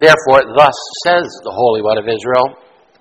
Therefore, thus says the Holy One of Israel,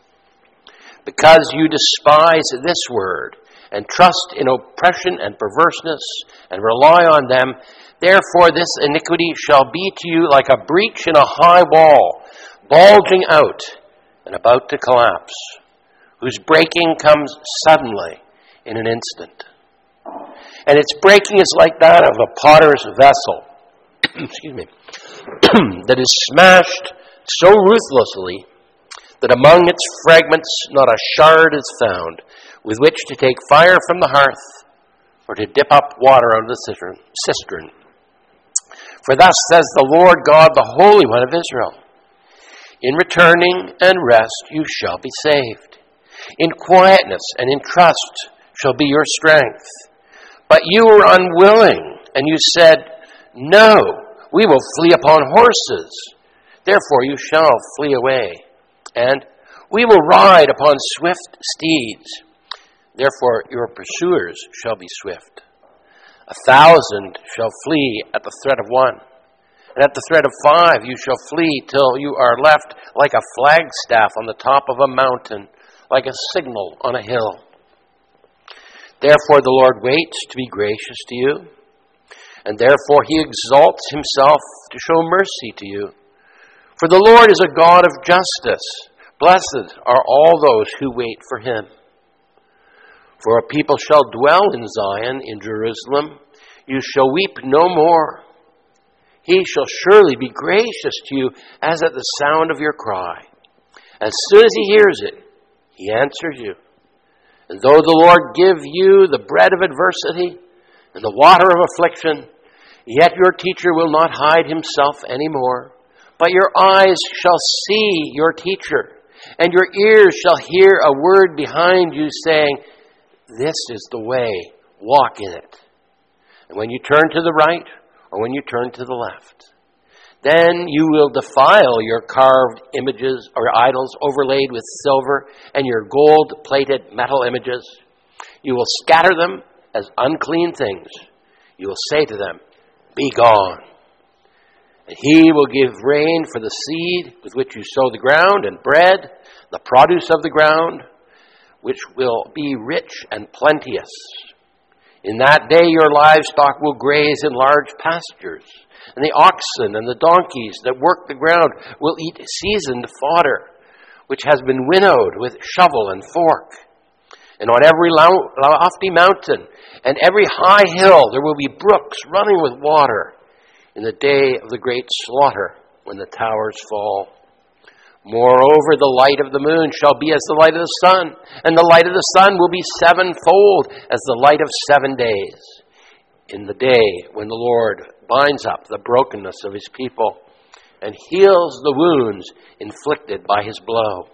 because you despise this word and trust in oppression and perverseness and rely on them, therefore this iniquity shall be to you like a breach in a high wall, bulging out and about to collapse, whose breaking comes suddenly in an instant. And its breaking is like that of a potter's vessel, excuse me, that is smashed so ruthlessly that among its fragments not a shard is found with which to take fire from the hearth or to dip up water out of the cistern. For thus says the Lord God, the Holy One of Israel, in returning and rest you shall be saved. In quietness and in trust shall be your strength. But you were unwilling, and you said, no, we will flee upon horses. Therefore you shall flee away. And we will ride upon swift steeds. Therefore your pursuers shall be swift. 1,000 shall flee at the threat of one. And at the threat of 5 you shall flee till you are left like a flagstaff on the top of a mountain, like a signal on a hill. Therefore the Lord waits to be gracious to you, and therefore he exalts himself to show mercy to you. For the Lord is a God of justice. Blessed are all those who wait for him. For a people shall dwell in Zion, in Jerusalem. You shall weep no more. He shall surely be gracious to you as at the sound of your cry. As soon as he hears it, he answers you. And though the Lord give you the bread of adversity and the water of affliction, yet your teacher will not hide himself any more. But your eyes shall see your teacher, and your ears shall hear a word behind you saying, this is the way, walk in it. And when you turn to the right, or when you turn to the left, then you will defile your carved images or idols overlaid with silver and your gold-plated metal images. You will scatter them as unclean things. You will say to them, be gone. And he will give rain for the seed with which you sow the ground, and bread, the produce of the ground, which will be rich and plenteous. In that day your livestock will graze in large pastures, and the oxen and the donkeys that work the ground will eat seasoned fodder, which has been winnowed with shovel and fork. And on every lofty mountain and every high hill there will be brooks running with water in the day of the great slaughter when the towers fall. Moreover, the light of the moon shall be as the light of the sun, and the light of the sun will be sevenfold as the light of 7 days, in the day when the Lord binds up the brokenness of his people and heals the wounds inflicted by his blow.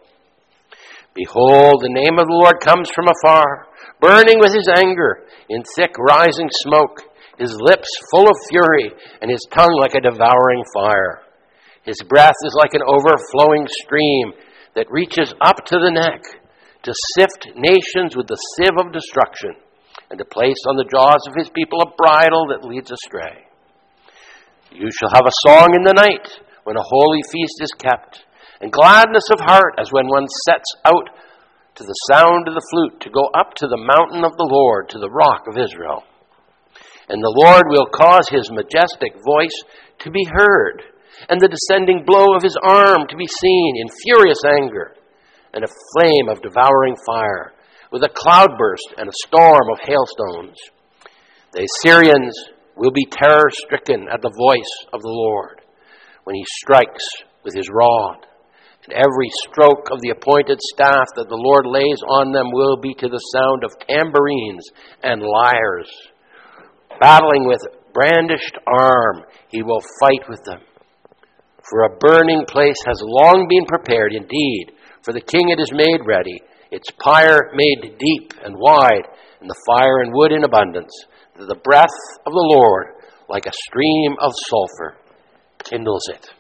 Behold, the name of the Lord comes from afar, burning with his anger, in thick rising smoke, his lips full of fury, and his tongue like a devouring fire. His breath is like an overflowing stream that reaches up to the neck, to sift nations with the sieve of destruction, and to place on the jaws of his people a bridle that leads astray. You shall have a song in the night when a holy feast is kept, and gladness of heart as when one sets out to the sound of the flute to go up to the mountain of the Lord, to the rock of Israel. And the Lord will cause his majestic voice to be heard, and the descending blow of his arm to be seen in furious anger, and a flame of devouring fire, with a cloudburst and a storm of hailstones. The Assyrians will be terror-stricken at the voice of the Lord when he strikes with his rod. And every stroke of the appointed staff that the Lord lays on them will be to the sound of tambourines and lyres. Battling with brandished arm, he will fight with them. For a burning place has long been prepared, indeed. For the king it is made ready, its pyre made deep and wide, and the fire and wood in abundance. That the breath of the Lord, like a stream of sulfur, kindles it.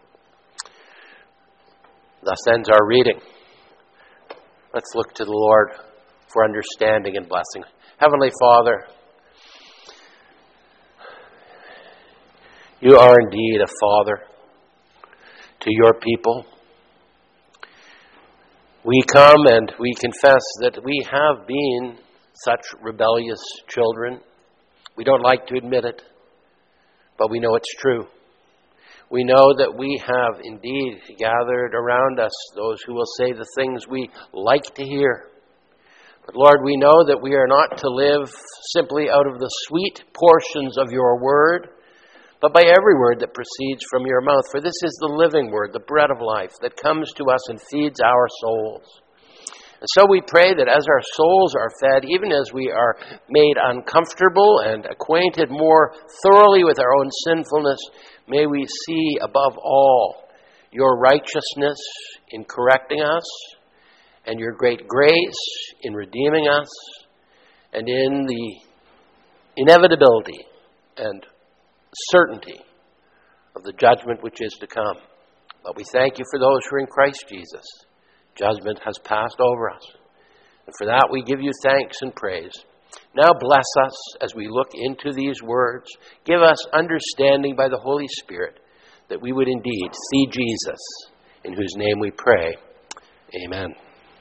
Thus ends our reading. Let's look to the Lord for understanding and blessing. Heavenly Father, you are indeed a Father. to your people. We come and we confess that we have been such rebellious children. We don't like to admit it, but we know it's true. We know that we have indeed gathered around us those who will say the things we like to hear. But Lord, we know that we are not to live simply out of the sweet portions of your word, but by every word that proceeds from your mouth. For this is the living word, the bread of life, that comes to us and feeds our souls. And so we pray that as our souls are fed, even as we are made uncomfortable and acquainted more thoroughly with our own sinfulness, may we see above all your righteousness in correcting us, and your great grace in redeeming us, and in the inevitability and certainty of the judgment which is to come. But we thank you for those who are in Christ Jesus. Judgment has passed over us. And for that we give you thanks and praise. Now bless us as we look into these words. Give us understanding by the Holy Spirit that we would indeed see Jesus, in whose name we pray. Amen.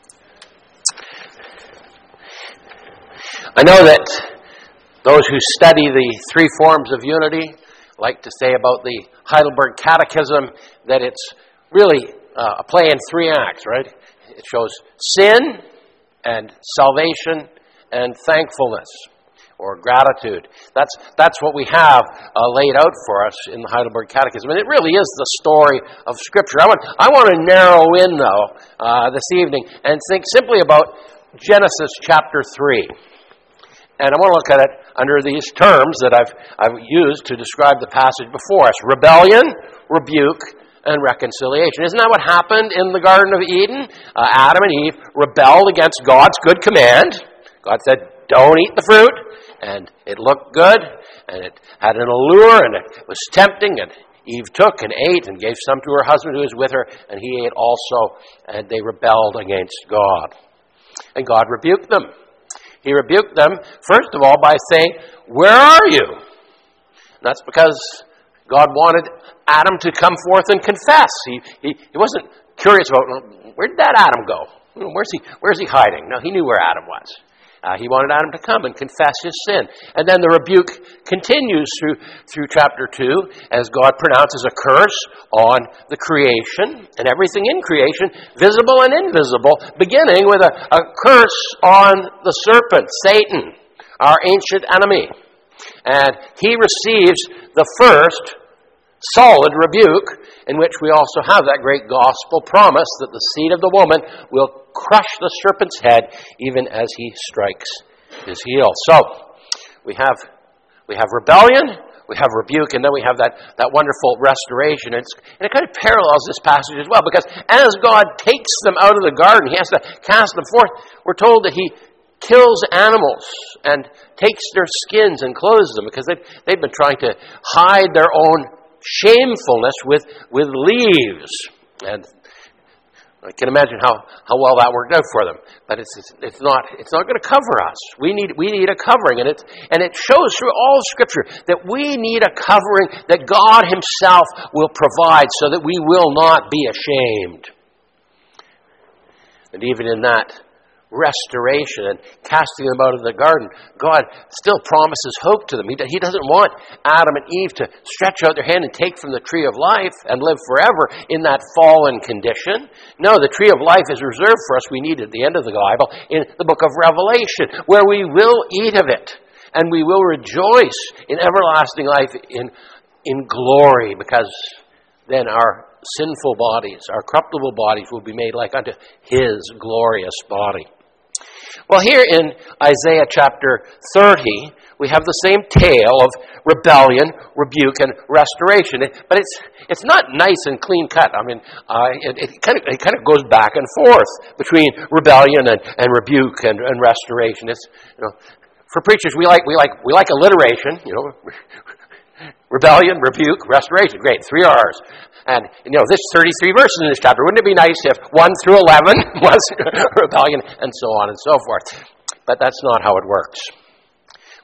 I know that those who study the three forms of unity like to say about the Heidelberg Catechism that it's really a play in three acts, right? It shows sin and salvation and thankfulness or gratitude. That's what we have laid out for us in the Heidelberg Catechism. And it really is the story of Scripture. I want to narrow in, though, this evening and think simply about Genesis chapter 3. And I want to look at it under these terms that I've used to describe the passage before us: rebellion, rebuke, and reconciliation. Isn't that what happened in the Garden of Eden? Adam and Eve rebelled against God's good command. God said, don't eat the fruit. And it looked good, and it had an allure, and it was tempting, and Eve took and ate and gave some to her husband who was with her, and he ate also, and they rebelled against God. And God rebuked them. He rebuked them, first of all, by saying, where are you? And that's because God wanted Adam to come forth and confess. He wasn't curious about, well, where did that Adam go? Where's he hiding? No, he knew where Adam was. He wanted Adam to come and confess his sin. And then the rebuke continues through chapter 2 as God pronounces a curse on the creation and everything in creation, visible and invisible, beginning with a curse on the serpent, Satan, our ancient enemy. And he receives the first solid rebuke, in which we also have that great gospel promise that the seed of the woman will crush the serpent's head even as he strikes his heel. So we have rebellion, we have rebuke, and then we have that wonderful restoration. And it kind of parallels this passage as well, because as God takes them out of the garden, he has to cast them forth. We're told that he kills animals and takes their skins and clothes them, because they've been trying to hide their own shamefulness with leaves. And I can imagine how well that worked out for them. But it's not going to cover us. We need a covering, and it shows through all Scripture that we need a covering that God himself will provide, so that we will not be ashamed. And even in that restoration and casting them out of the garden, God still promises hope to them. He doesn't want Adam and Eve to stretch out their hand and take from the tree of life and live forever in that fallen condition. No, the tree of life is reserved for us. We need it at the end of the Bible in the book of Revelation, where we will eat of it and we will rejoice in everlasting life in glory, because then our sinful bodies, our corruptible bodies, will be made like unto his glorious body. Well, here in Isaiah chapter 30, we have the same tale of rebellion, rebuke, and restoration. But it's not nice and clean cut. I mean, it kind of goes back and forth between rebellion and rebuke and restoration. It's, for preachers, we like alliteration. Rebellion, rebuke, restoration. Great, 3 R's. And, this 33 verses in this chapter. Wouldn't it be nice if 1 through 11 was rebellion and so on and so forth? But that's not how it works.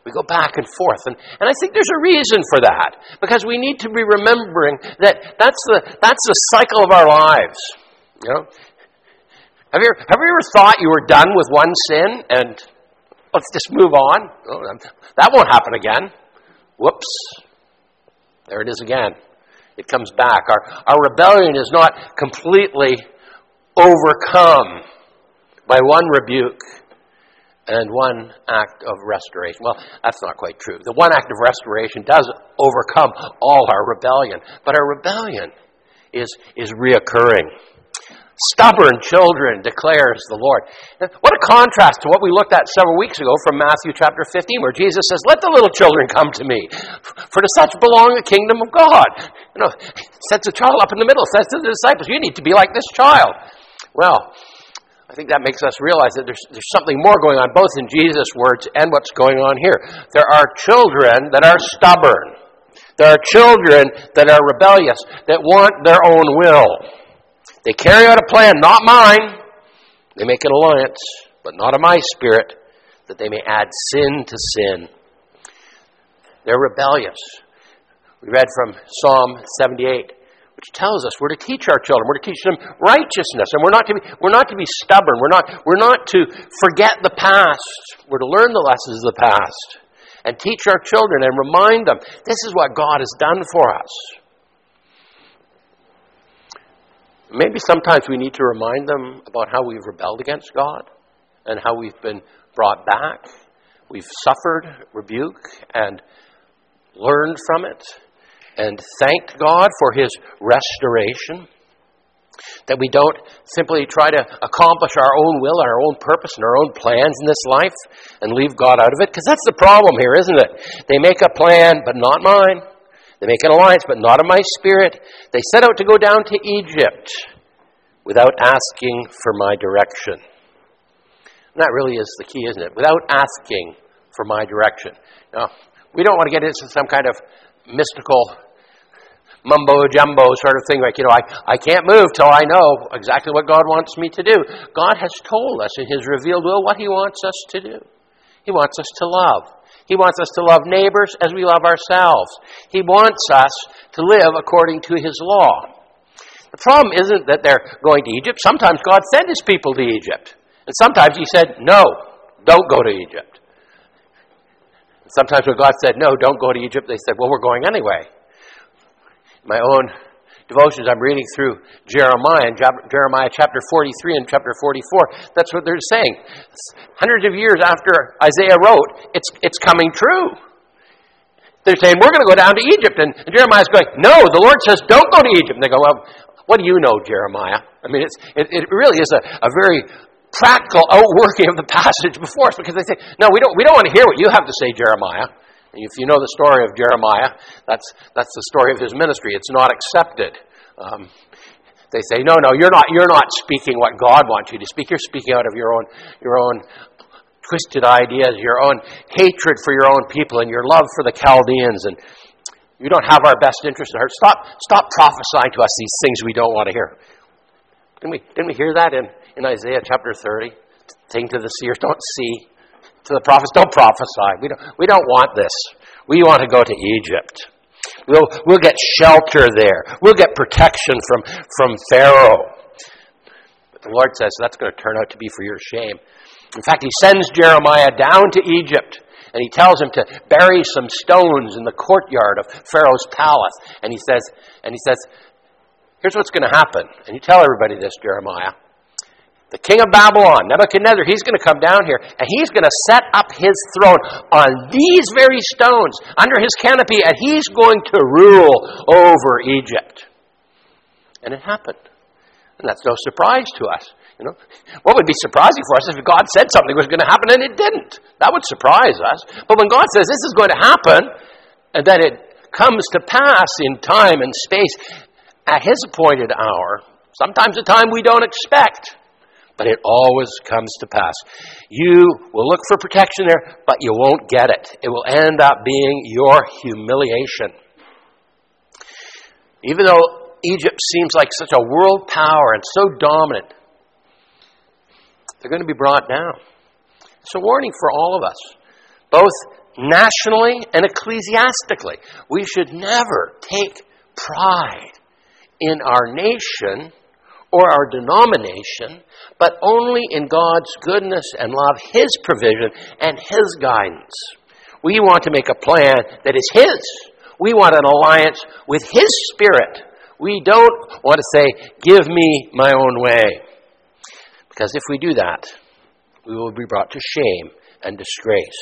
We go back and forth. And I think there's a reason for that. Because we need to be remembering that that's the cycle of our lives. You know? Have you ever thought you were done with one sin and let's just move on? Oh, that won't happen again. Whoops. There it is again. It comes back. Our rebellion is not completely overcome by one rebuke and one act of restoration. Well, that's not quite true. The one act of restoration does overcome all our rebellion, but our rebellion is reoccurring. Stubborn children, declares the Lord. What a contrast to what we looked at several weeks ago from Matthew chapter 15, where Jesus says, let the little children come to me, for to such belong the kingdom of God. You know, sets a child up in the middle, says to the disciples, you need to be like this child. Well, I think that makes us realize that there's something more going on, both in Jesus' words and what's going on here. There are children that are stubborn. There are children that are rebellious, that want their own will. They carry out a plan, not mine. They make an alliance, but not of my spirit, that they may add sin to sin. They're rebellious. We read from Psalm 78, which tells us we're to teach our children, we're to teach them righteousness, and we're not to be stubborn. We're not to forget the past. We're to learn the lessons of the past and teach our children and remind them this is what God has done for us. Maybe sometimes we need to remind them about how we've rebelled against God and how we've been brought back. We've suffered rebuke and learned from it and thanked God for His restoration. That we don't simply try to accomplish our own will and our own purpose and our own plans in this life and leave God out of it. Because that's the problem here, isn't it? They make a plan, but not mine. They make an alliance, but not of my spirit. They set out to go down to Egypt without asking for my direction. And that really is the key, isn't it? Without asking for my direction. Now, we don't want to get into some kind of mystical mumbo-jumbo sort of thing, like, I can't move till I know exactly what God wants me to do. God has told us in His revealed will what He wants us to do. He wants us to love. He wants us to love neighbors as we love ourselves. He wants us to live according to His law. The problem isn't that they're going to Egypt. Sometimes God sent His people to Egypt. And sometimes He said, no, don't go to Egypt. And sometimes when God said, no, don't go to Egypt, they said, well, we're going anyway. My own devotions, I'm reading through Jeremiah chapter 43 and chapter 44. That's what they're saying. Hundreds of years after Isaiah wrote, it's coming true. They're saying, we're going to go down to Egypt. And Jeremiah's going, no, the Lord says, don't go to Egypt. And they go, well, what do you know, Jeremiah? I mean, it really is a very practical outworking of the passage before us, because they say, no, we don't want to hear what you have to say, Jeremiah. If you know the story of Jeremiah, that's the story of his ministry. It's not accepted. They say, no, you're not speaking what God wants you to speak. You're speaking out of your own twisted ideas, your own hatred for your own people, and your love for the Chaldeans, and you don't have our best interest at heart. Stop prophesying to us these things we don't want to hear. Didn't we hear that in Isaiah chapter 30? Saying to the seers, don't see. To the prophets, don't prophesy. We don't want this. We want to go to Egypt. We'll get shelter there. We'll get protection from Pharaoh. But the Lord says that's going to turn out to be for your shame. In fact, He sends Jeremiah down to Egypt, and He tells him to bury some stones in the courtyard of Pharaoh's palace. And he says, here's what's going to happen. And you tell everybody this, Jeremiah. The king of Babylon, Nebuchadnezzar, he's going to come down here, and he's going to set up his throne on these very stones under his canopy, and he's going to rule over Egypt. And it happened. And that's no surprise to us. What would be surprising for us if God said something was going to happen and it didn't? That would surprise us. But when God says this is going to happen, and that it comes to pass in time and space at His appointed hour, sometimes a time we don't expect, but it always comes to pass. You will look for protection there, but you won't get it. It will end up being your humiliation. Even though Egypt seems like such a world power and so dominant, they're going to be brought down. It's a warning for all of us. Both nationally and ecclesiastically. We should never take pride in our nation or our denomination, but only in God's goodness and love, His provision and His guidance. We want to make a plan that is His. We want an alliance with His Spirit. We don't want to say, give me my own way. Because if we do that, we will be brought to shame and disgrace.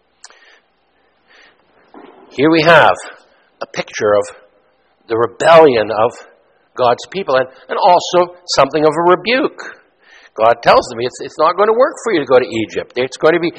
Here we have a picture of the rebellion of God's people and also something of a rebuke. God tells them it's not going to work for you to go to Egypt. It's going to be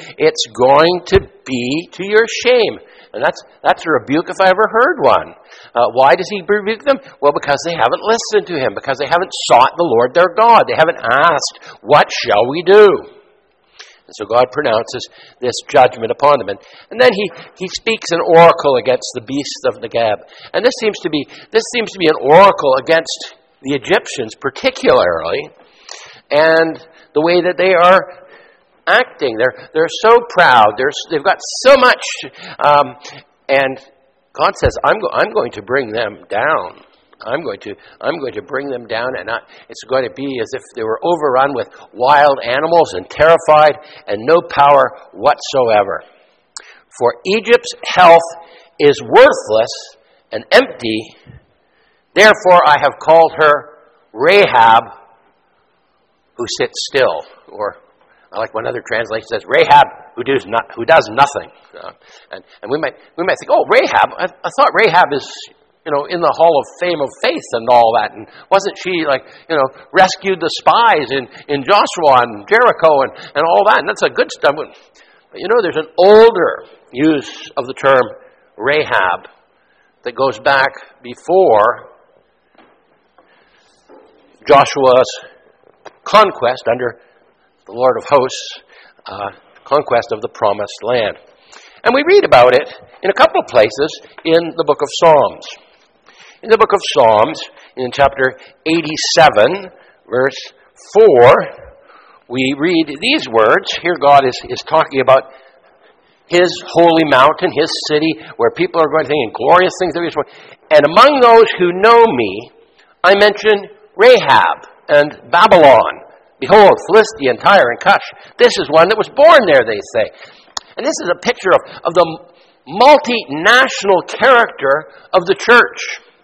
to your shame. And that's a rebuke if I ever heard one. Why does He rebuke them? Well, because they haven't listened to Him, because they haven't sought the Lord their God. They haven't asked, what shall we do? And so God pronounces this judgment upon them. And then he speaks an oracle against the beasts of Negeb. And this seems to be an oracle against the Egyptians particularly, and the way that they are acting. They're so proud. They've got so much, and God says, "I'm going to bring them down. I'm going to bring them down, and it's going to be as if they were overrun with wild animals and terrified and no power whatsoever. For Egypt's health is worthless and empty. Therefore, I have called her Rahab, who sits still." Or I like one other translation says, Rahab, who does nothing. And we might think, oh, Rahab. I thought Rahab is, in the Hall of Fame of Faith and all that. And wasn't she rescued the spies in Joshua and Jericho and all that? And that's a good stuff. But there's an older use of the term Rahab that goes back before Joshua's conquest under the Lord of Hosts, conquest of the Promised Land. And we read about it in a couple of places in the book of Psalms. In the book of Psalms, in chapter 87, verse 4, we read these words. Here God is talking about His holy mountain, His city, where people are going to think glorious things. And among those who know me, I mention Rahab and Babylon. Behold, Philistia and Tyre and Cush. This is one that was born there, they say. And this is a picture of the multinational character of the church.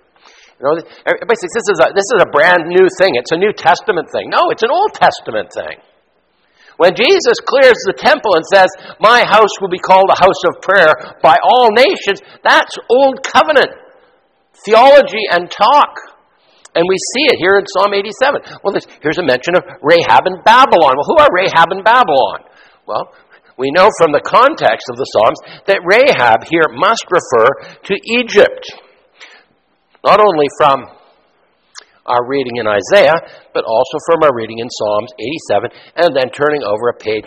Everybody says this is a brand new thing. It's a New Testament thing. No, it's an Old Testament thing. When Jesus clears the temple and says, "My house will be called a house of prayer by all nations," that's Old Covenant theology and talk. And we see it here in Psalm 87. Well, here's a mention of Rahab and Babylon. Well, who are Rahab and Babylon? Well, we know from the context of the Psalms that Rahab here must refer to Egypt. Not only from our reading in Isaiah, but also from our reading in Psalms 87, and then turning over a page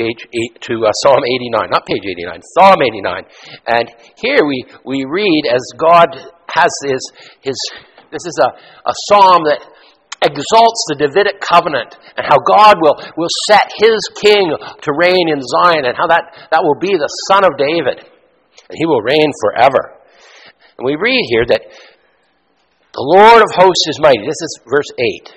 to Psalm 89. Not page 89, Psalm 89. And here we read as God has his this is a psalm that exalts the Davidic covenant and how God will set His king to reign in Zion, and how that will be the son of David, and he will reign forever. And we read here that the Lord of hosts is mighty. This is verse 8.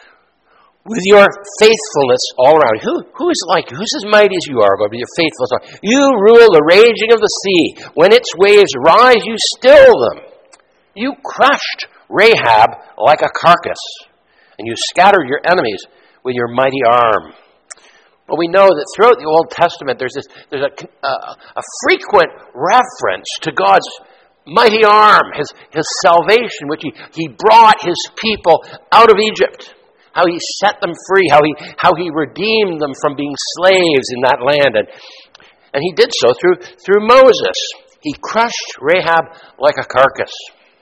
With your faithfulness all around. Who is like you? Who's as mighty as you are, God, with your faithfulness? You rule the raging of the sea. When its waves rise, you still them. You crushed Rahab like a carcass, and you scattered your enemies with your mighty arm. Well, we know that throughout the Old Testament there's a frequent reference to God's mighty arm, his salvation, which he brought His people out of Egypt, how He set them free, how he redeemed them from being slaves in that land, and He did so through Moses. He crushed Rahab like a carcass.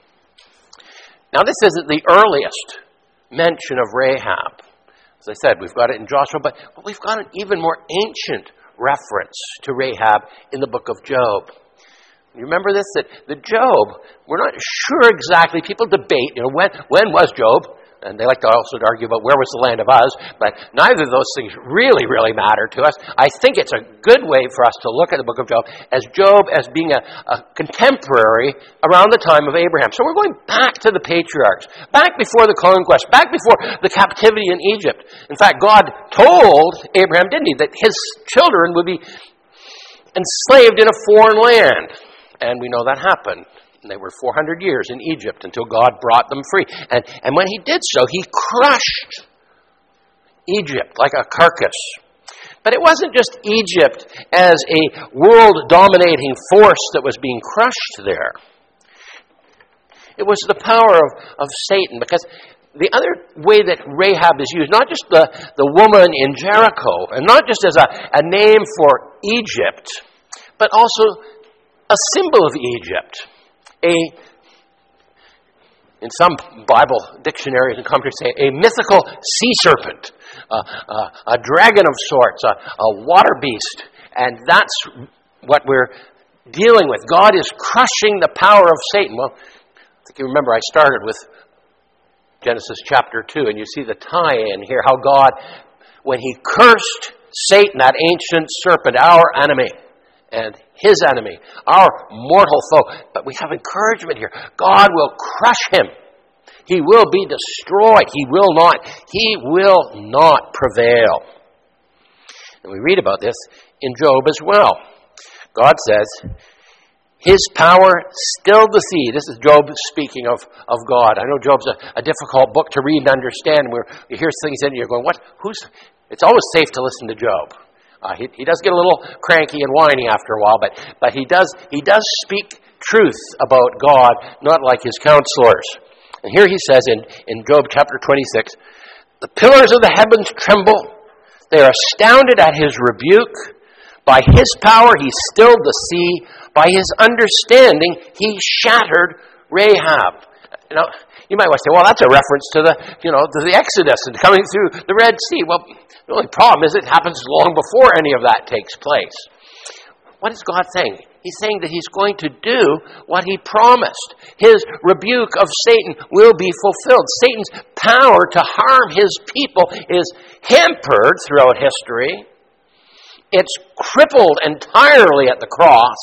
Now, this isn't the earliest mention of Rahab. As I said, we've got it in Joshua, but we've got an even more ancient reference to Rahab in the book of Job. You remember this? That Job, we're not sure exactly. People debate, when was Job? And they like to also argue about where was the land of Uz, but neither of those things really, really matter to us. I think it's a good way for us to look at the book of Job as being a contemporary around the time of Abraham. So we're going back to the patriarchs, back before the conquest, back before the captivity in Egypt. In fact, God told Abraham, didn't he, that his children would be enslaved in a foreign land. And we know that happened. They were 400 years in Egypt until God brought them free. And when he did so, he crushed Egypt like a carcass. But it wasn't just Egypt as a world-dominating force that was being crushed there. It was the power of Satan, because the other way that Rahab is used, not just the woman in Jericho, and not just as a name for Egypt, but also a symbol of Egypt. In some Bible dictionaries and commentaries say, a mythical sea serpent, a dragon of sorts, a water beast. And that's what we're dealing with. God is crushing the power of Satan. Well, I think you remember I started with Genesis chapter 2, and you see the tie-in here, how God, when he cursed Satan, that ancient serpent, our enemy, and his enemy, our mortal foe. But we have encouragement here. God will crush him. He will be destroyed. He will not prevail. And we read about this in Job as well. God says, his power stilled the sea. This is Job speaking of God. I know Job's a difficult book to read and understand. Where you hear things in it, you're going, what? It's always safe to listen to Job. He does get a little cranky and whiny after a while, but he does speak truth about God, not like his counselors. And here he says in Job chapter 26, the pillars of the heavens tremble. They are astounded at his rebuke. By his power he stilled the sea. By his understanding he shattered Rahab. You might want to say, well, that's a reference to the Exodus and coming through the Red Sea. Well, the only problem is it happens long before any of that takes place. What is God saying? He's saying that he's going to do what he promised. His rebuke of Satan will be fulfilled. Satan's power to harm his people is hampered throughout history. It's crippled entirely at the cross.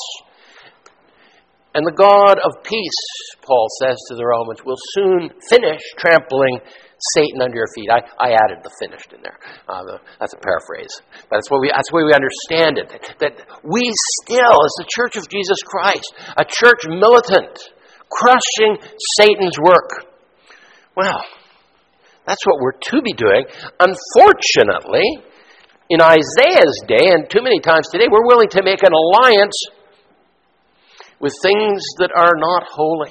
And the God of peace, Paul says to the Romans, will soon finish trampling Satan under your feet. I added the finished in there. That's a paraphrase. But that's the way we understand it. That we still, as the Church of Jesus Christ, a church militant, crushing Satan's work. Well, that's what we're to be doing. Unfortunately, in Isaiah's day, and too many times today, we're willing to make an alliance with things that are not holy.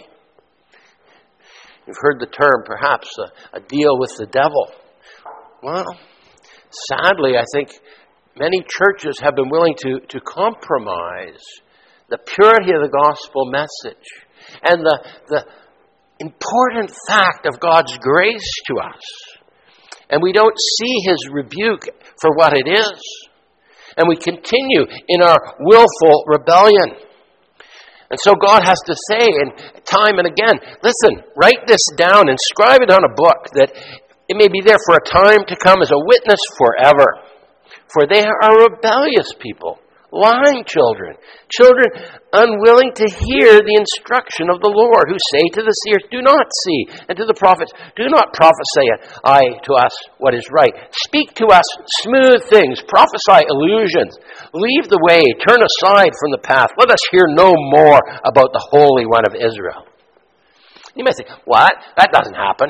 You've heard the term, perhaps, a deal with the devil. Well, sadly, I think many churches have been willing to compromise the purity of the gospel message and the important fact of God's grace to us. And we don't see his rebuke for what it is. And we continue in our willful rebellion. And so God has to say, and time and again, listen, write this down, inscribe it on a book, that it may be there for a time to come as a witness forever. For they are rebellious people, lying children unwilling to hear the instruction of the Lord, who say to the seers, do not see, and to the prophets, do not prophesy to us what is right. Speak to us smooth things, prophesy illusions. Leave the way, turn aside from the path. Let us hear no more about the Holy One of Israel. You may say, what? That doesn't happen.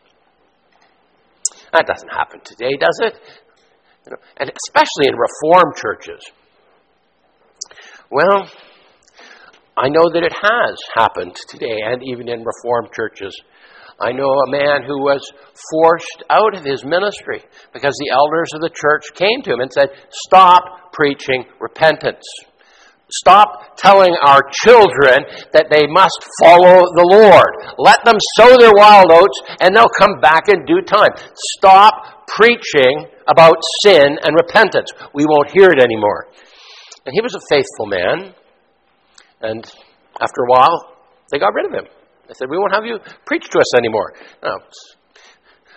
That doesn't happen today, does it? And especially in Reformed churches. Well, I know that it has happened today, and even in Reformed churches. I know a man who was forced out of his ministry because the elders of the church came to him and said, stop preaching repentance. Stop telling our children that they must follow the Lord. Let them sow their wild oats and they'll come back in due time. Stop preaching about sin and repentance. We won't hear it anymore. And he was a faithful man. And after a while, they got rid of him. They said, we won't have you preach to us anymore. No,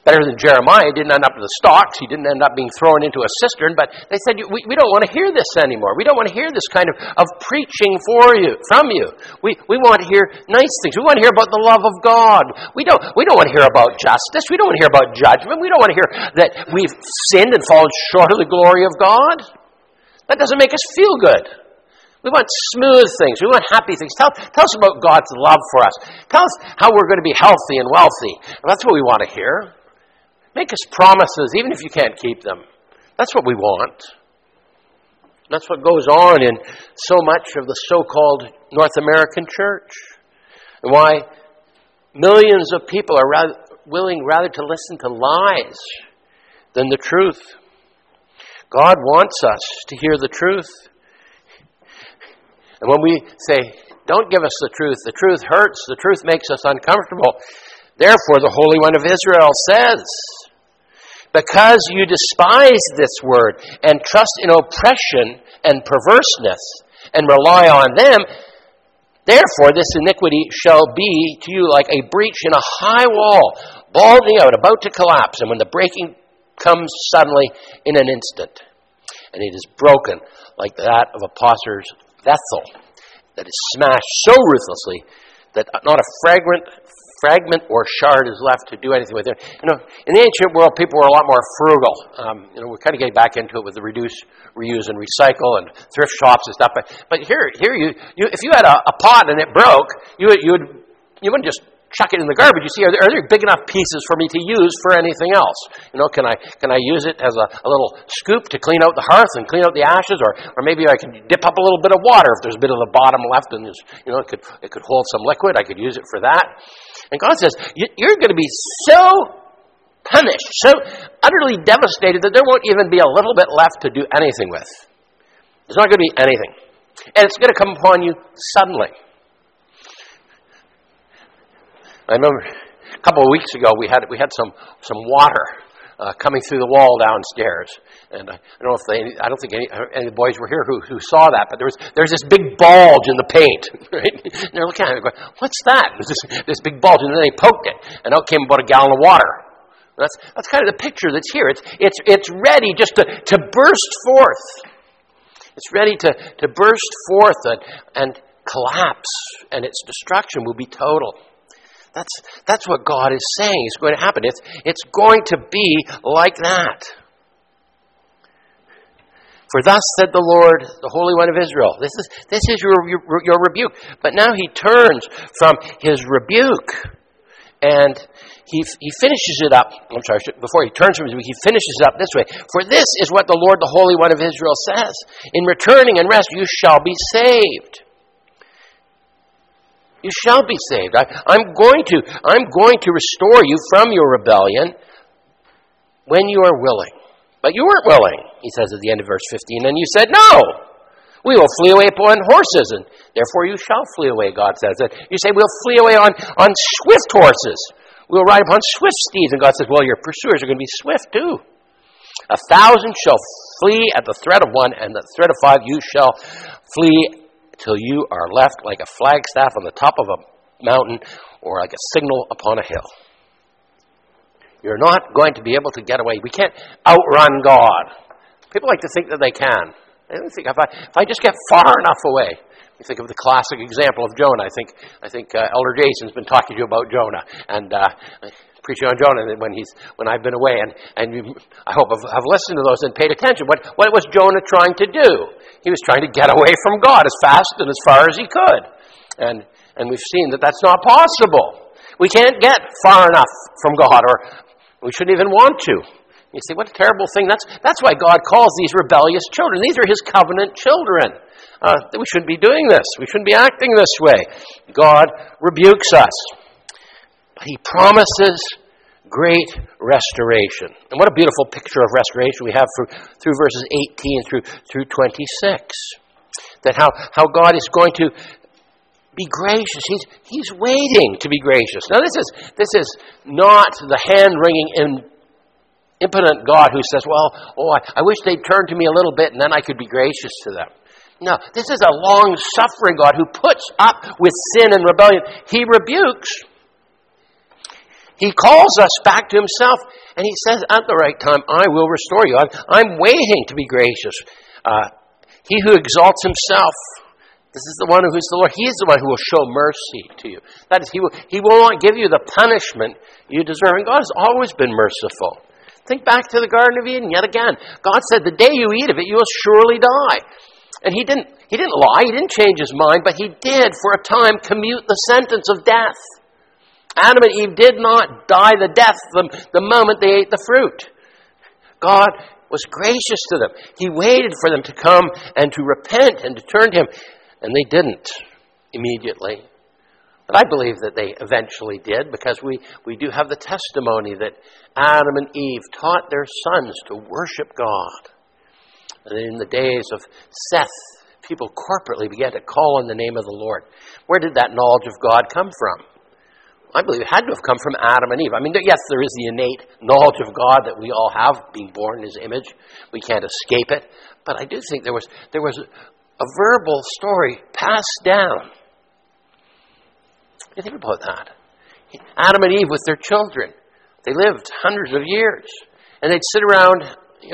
Better than Jeremiah. He didn't end up in the stocks. He didn't end up being thrown into a cistern. But they said, we don't want to hear this anymore. We don't want to hear this kind of preaching from you. We want to hear nice things. We want to hear about the love of God. We don't want to hear about justice. We don't want to hear about judgment. We don't want to hear that we've sinned and fallen short of the glory of God. That doesn't make us feel good. We want smooth things. We want happy things. Tell us about God's love for us. Tell us how we're going to be healthy and wealthy. That's what we want to hear. Make us promises, even if you can't keep them. That's what we want. That's what goes on in so much of the so-called North American church. And why millions of people are willing rather to listen to lies than the truth. God wants us to hear the truth. And when we say, don't give us the truth hurts, the truth makes us uncomfortable. Therefore, the Holy One of Israel says, because you despise this word and trust in oppression and perverseness and rely on them, therefore this iniquity shall be to you like a breach in a high wall, bulging out, about to collapse, and when the breaking comes suddenly in an instant, and it is broken like that of a potter's vessel that is smashed so ruthlessly that not a fragment or shard is left to do anything with it. In the ancient world, people were a lot more frugal. We're kind of getting back into it with the reduce, reuse, and recycle and thrift shops and stuff. But here, you if you had a pot and it broke, you wouldn't just chuck it in the garbage. You see, are there big enough pieces for me to use for anything else? Can I use it as a little scoop to clean out the hearth and clean out the ashes, or maybe I can dip up a little bit of water if there's a bit of the bottom left and it could hold some liquid. I could use it for that. And God says, you're going to be so punished, so utterly devastated that there won't even be a little bit left to do anything with. There's not going to be anything. And it's going to come upon you suddenly. I remember a couple of weeks ago we had some water coming through the wall downstairs, and I don't think any of the boys were here who saw that, but there's this big bulge in the paint, right? And they're looking at it going, "What's that?" There's this big bulge, and then they poked it, and out came about a gallon of water. That's kind of the picture that's here. It's ready just to burst forth. It's ready to burst forth and collapse, and its destruction will be total. That's what God is saying is going to happen. It's going to be like that. For thus said the Lord, the Holy One of Israel. This is your rebuke. But now he turns from his rebuke and he finishes it up. I'm sorry, before he turns from his rebuke, he finishes it up this way. For this is what the Lord, the Holy One of Israel says. In returning and rest you shall be saved. You shall be saved. I'm going to restore you from your rebellion when you are willing. But you weren't willing, he says at the end of verse 15. And you said, no, we will flee away upon horses, and therefore you shall flee away, God says. And you say, we'll flee away on swift horses. We'll ride upon swift steeds. And God says, well, your pursuers are going to be swift too. 1,000 shall flee at the threat of one, and at the threat of 5 you shall flee till you are left like a flagstaff on the top of a mountain or like a signal upon a hill. You're not going to be able to get away. We can't outrun God. People like to think that they can. They think if I just get far enough away. You think of the classic example of Jonah. I think Elder Jason's been talking to you about Jonah and preaching on Jonah when I've been away, and you, I hope have listened to those and paid attention. What was Jonah trying to do? He was trying to get away from God as fast and as far as he could, and we've seen that that's not possible. We can't get far enough from God, or we shouldn't even want to. You see, what a terrible thing. That's why God calls these rebellious children. These are his covenant children. We shouldn't be doing this. We shouldn't be acting this way. God rebukes us. He promises great restoration. And what a beautiful picture of restoration we have through verses 18 through 26. That how God is going to be gracious. He's waiting to be gracious. Now this is not the hand-wringing impotent God who says, I wish they'd turn to me a little bit and then I could be gracious to them. No, this is a long-suffering God who puts up with sin and rebellion. He rebukes. He calls us back to himself, and he says, at the right time, I will restore you. I'm waiting to be gracious. He who exalts himself, this is the one who is the Lord. He is the one who will show mercy to you. That is, he will not give you the punishment you deserve. And God has always been merciful. Think back to the Garden of Eden yet again. God said, the day you eat of it, you will surely die. And he didn't lie, he didn't change his mind, but he did, for a time, commute the sentence of death. Adam and Eve did not die the death the moment they ate the fruit. God was gracious to them. He waited for them to come and to repent and to turn to him. And they didn't immediately. But I believe that they eventually did, because we do have the testimony that Adam and Eve taught their sons to worship God. And in the days of Seth, people corporately began to call on the name of the Lord. Where did that knowledge of God come from? I believe it had to have come from Adam and Eve. I mean, yes, there is the innate knowledge of God that we all have, being born in his image. We can't escape it. But I do think there was a verbal story passed down. You think about that. Adam and Eve with their children. They lived hundreds of years. And they'd sit around,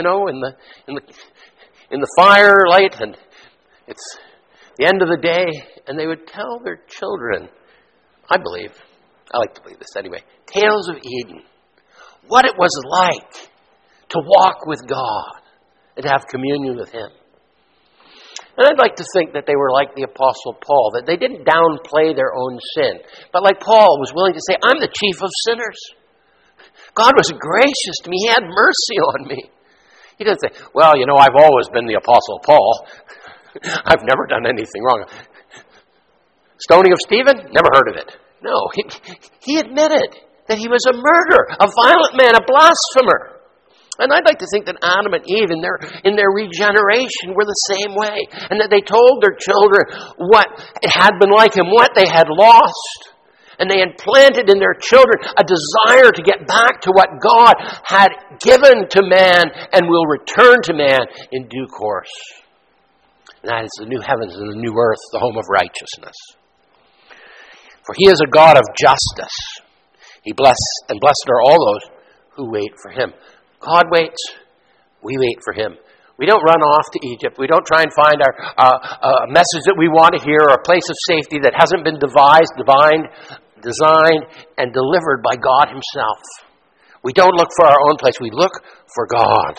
in the firelight, and it's the end of the day, and they would tell their children, I like to believe this anyway, tales of Eden. What it was like to walk with God and to have communion with him. And I'd like to think that they were like the Apostle Paul, that they didn't downplay their own sin, but like Paul was willing to say, I'm the chief of sinners. God was gracious to me. He had mercy on me. He didn't say, well, I've always been the Apostle Paul. I've never done anything wrong. Stoning of Stephen? Never heard of it. No, he admitted that he was a murderer, a violent man, a blasphemer. And I'd like to think that Adam and Eve in their regeneration were the same way, and that they told their children what it had been like and what they had lost. And they implanted in their children a desire to get back to what God had given to man and will return to man in due course. And that is the new heavens and the new earth, the home of righteousness. For he is a God of justice. Blessed are all those who wait for him. God waits. We wait for him. We don't run off to Egypt. We don't try and find a message that we want to hear, or a place of safety that hasn't been designed, and delivered by God himself. We don't look for our own place. We look for God.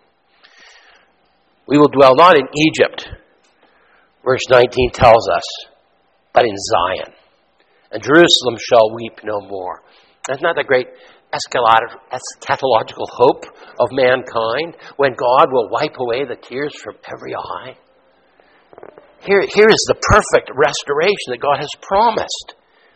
We will dwell not in Egypt, verse 19 tells us, but in Zion. And Jerusalem shall weep no more. Isn't that the great eschatological hope of mankind, when God will wipe away the tears from every eye? Here is the perfect restoration that God has promised.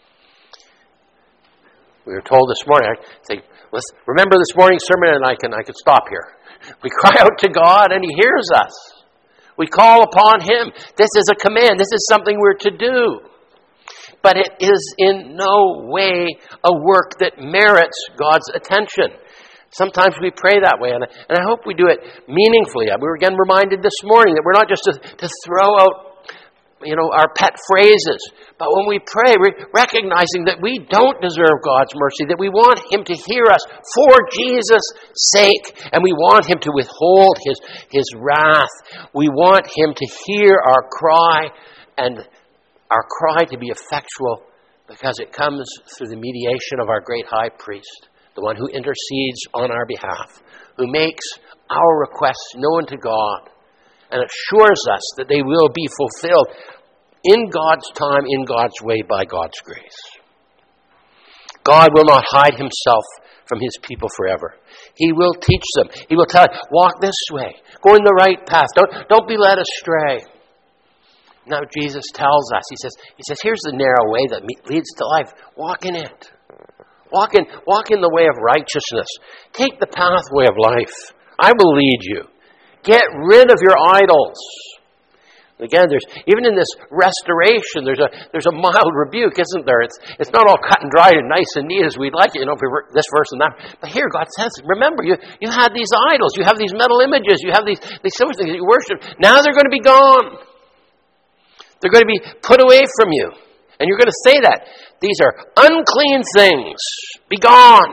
We were told this morning, let's remember this morning's sermon, and I can stop here. We cry out to God and he hears us. We call upon him. This is a command. This is something we're to do. But it is in no way a work that merits God's attention. Sometimes we pray that way, and I hope we do it meaningfully. We were again reminded this morning that we're not just to throw out our pet phrases, but when we pray, we're recognizing that we don't deserve God's mercy, that we want him to hear us for Jesus' sake, and we want him to withhold his wrath. We want him to hear our cry, and our cry to be effectual, because it comes through the mediation of our great high priest, the one who intercedes on our behalf, who makes our requests known to God, and assures us that they will be fulfilled in God's time, in God's way, by God's grace. God will not hide himself from his people forever. He will teach them. He will tell you, walk this way. Go in the right path. Don't be led astray. Now Jesus tells us, he says, here's the narrow way that leads to life. Walk in it. Walk in the way of righteousness. Take the pathway of life. I will lead you. Get rid of your idols. Again, even in this restoration, there's a mild rebuke, isn't there? It's not all cut and dried and nice and neat as we'd like it, this verse and that. But here God says, remember, you had these idols, you have these metal images, you have these silver things that you worship. Now they're going to be gone. They're going to be put away from you. And you're going to say that. These are unclean things. Be gone.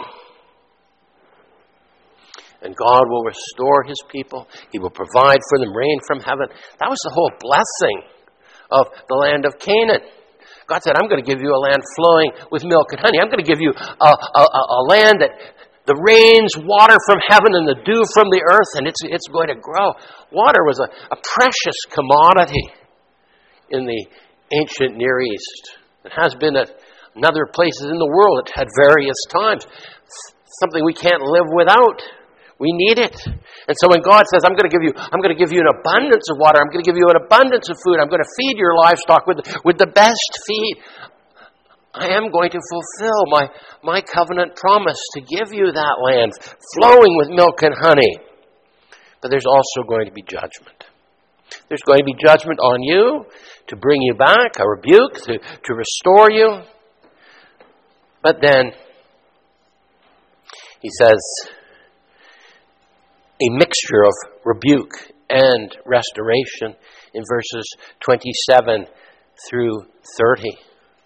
And God will restore his people. He will provide for them rain from heaven. That was the whole blessing of the land of Canaan. God said, I'm going to give you a land flowing with milk and honey. I'm going to give you a land that the rains water from heaven and the dew from the earth, and it's going to grow. Water was a precious commodity in the ancient Near East. It has been at other places in the world at various times. Something we can't live without. We need it. And so when God says, I'm going to give you an abundance of water, I'm going to give you an abundance of food, I'm going to feed your livestock with the best feed, I am going to fulfill my covenant promise to give you that land flowing with milk and honey. But there's also going to be judgment. There's going to be judgment on you to bring you back, a rebuke to restore you. But then he says, a mixture of rebuke and restoration in verses 27 through 30.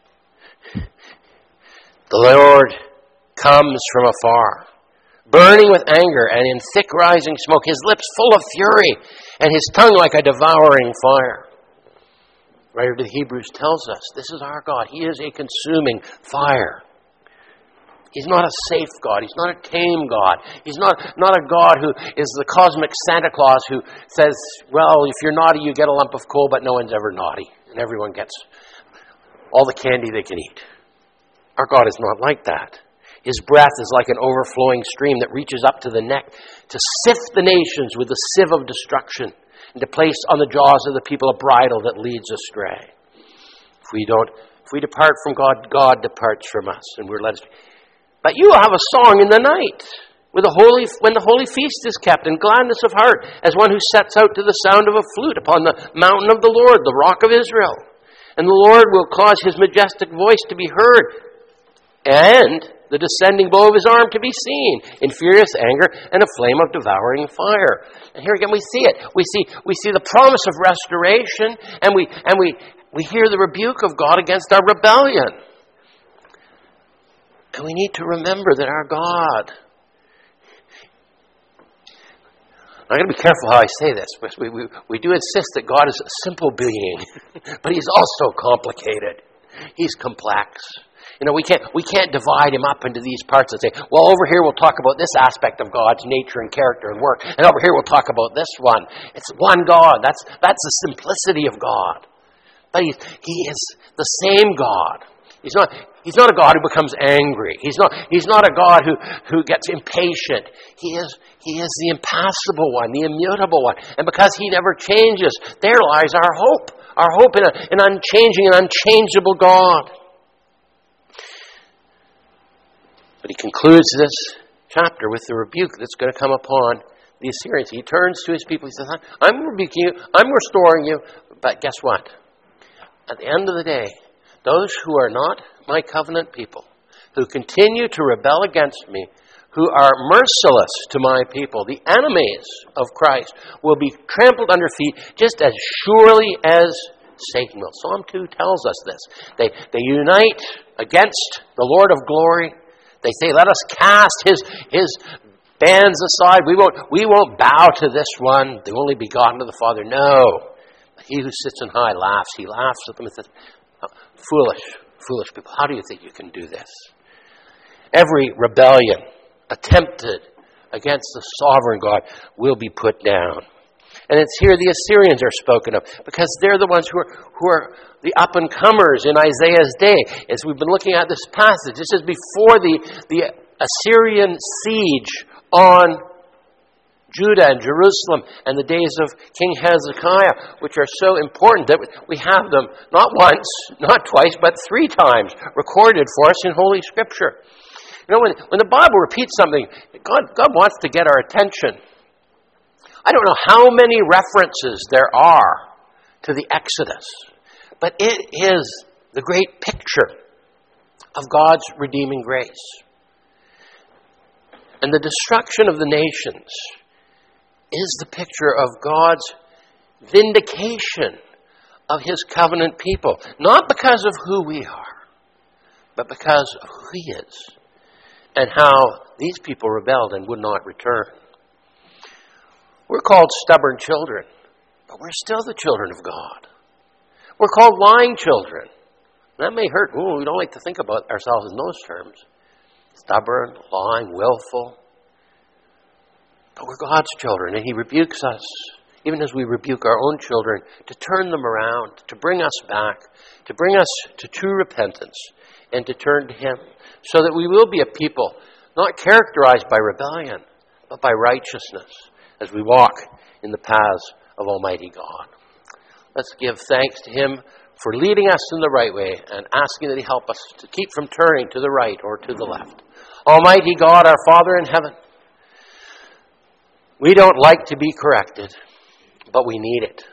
The Lord comes from afar, burning with anger and in thick rising smoke, his lips full of fury and his tongue like a devouring fire. Writer to the Hebrews tells us this is our God. He is a consuming fire. He's not a safe God. He's not a tame God. He's not a God who is the cosmic Santa Claus who says, well, if you're naughty, you get a lump of coal, but no one's ever naughty. And everyone gets all the candy they can eat. Our God is not like that. His breath is like an overflowing stream that reaches up to the neck to sift the nations with the sieve of destruction and to place on the jaws of the people a bridle that leads astray. If we depart from God, God departs from us, and we're led astray. But you will have a song in the night when the holy feast is kept, in gladness of heart, as one who sets out to the sound of a flute upon the mountain of the Lord, the rock of Israel. And the Lord will cause his majestic voice to be heard, and the descending blow of his arm to be seen in furious anger and a flame of devouring fire. And here again we see it. We see the promise of restoration, and we hear the rebuke of God against our rebellion. And we need to remember that our God, I'm going to be careful how I say this, because we do insist that God is a simple being, but he's also complicated. He's complex. You know, we can't divide him up into these parts and say, well, over here we'll talk about this aspect of God's nature and character and work, and over here we'll talk about this one. It's one God. That's the simplicity of God. But he is the same God. He's not a God who becomes angry. He's not a God who gets impatient. He is the impassible one, the immutable one. And because he never changes, there lies our hope. Our hope in an unchanging and unchangeable God. But he concludes this chapter with the rebuke that's going to come upon the Assyrians. He turns to his people. He says, I'm rebuking you. I'm restoring you. But guess what? At the end of the day, those who are not my covenant people, who continue to rebel against me, who are merciless to my people, the enemies of Christ, will be trampled under feet just as surely as Satan will. Psalm 2 tells us this. They unite against the Lord of glory. They say, let us cast his bands aside. We won't bow to this one, the only begotten of the Father. No. He who sits on high laughs. He laughs at them and says, foolish people, how do you think you can do this? Every rebellion attempted against the sovereign God will be put down. And it's here the Assyrians are spoken of, because they're the ones who are the up-and-comers in Isaiah's day. As we've been looking at this passage, this is before the Assyrian siege on Judah and Jerusalem and the days of King Hezekiah, which are so important that we have them not once, not twice, but 3 times recorded for us in Holy Scripture. You know, when the Bible repeats something, God wants to get our attention. I don't know how many references there are to the Exodus, but it is the great picture of God's redeeming grace. And the destruction of the nations is the picture of God's vindication of his covenant people. Not because of who we are, but because of who he is and how these people rebelled and would not return. We're called stubborn children, but we're still the children of God. We're called lying children. That may hurt. Ooh, we don't like to think about ourselves in those terms. Stubborn, lying, willful. But we're God's children, and he rebukes us, even as we rebuke our own children, to turn them around, to bring us back, to bring us to true repentance, and to turn to him, so that we will be a people not characterized by rebellion, but by righteousness, as we walk in the paths of Almighty God. Let's give thanks to him for leading us in the right way and asking that he help us to keep from turning to the right or to the left. Almighty God, our Father in heaven, we don't like to be corrected, but we need it.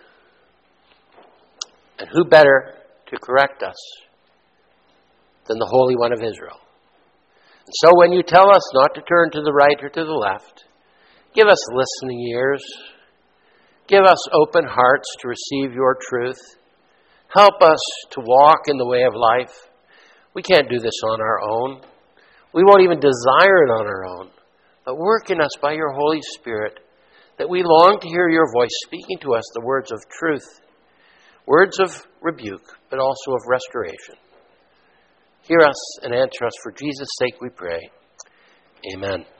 And who better to correct us than the Holy One of Israel? And so when you tell us not to turn to the right or to the left, give us listening ears. Give us open hearts to receive your truth. Help us to walk in the way of life. We can't do this on our own. We won't even desire it on our own. But work in us by your Holy Spirit, that we long to hear your voice speaking to us the words of truth, words of rebuke, but also of restoration. Hear us and answer us. For Jesus' sake we pray. Amen.